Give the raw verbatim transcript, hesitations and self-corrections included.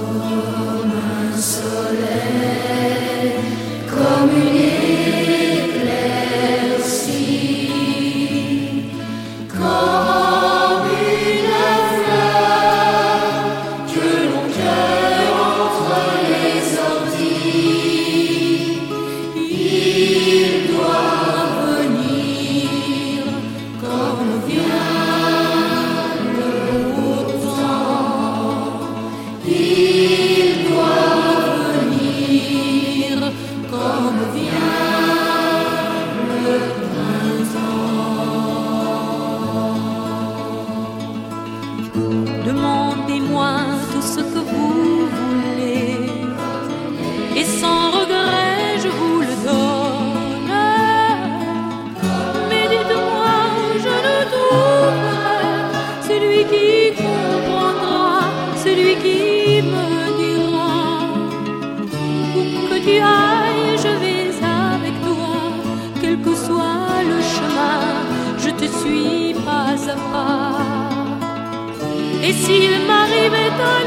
Comme un soleil, comme une éclaircie, comme une fleur que l'on cueille entre les orties. Il doit venir comme vient le beau temps. Il doit venir comme vient le printemps. Demandez-moi tout ce que vous voulez, et sans regret je vous le donne. Mais dites-moi où je le trouverai, celui qui comprendra, celui qui me dira où que tu ailles, je vais avec toi, quel que soit le chemin, je te suis pas à pas. Et s'il m'arrivait un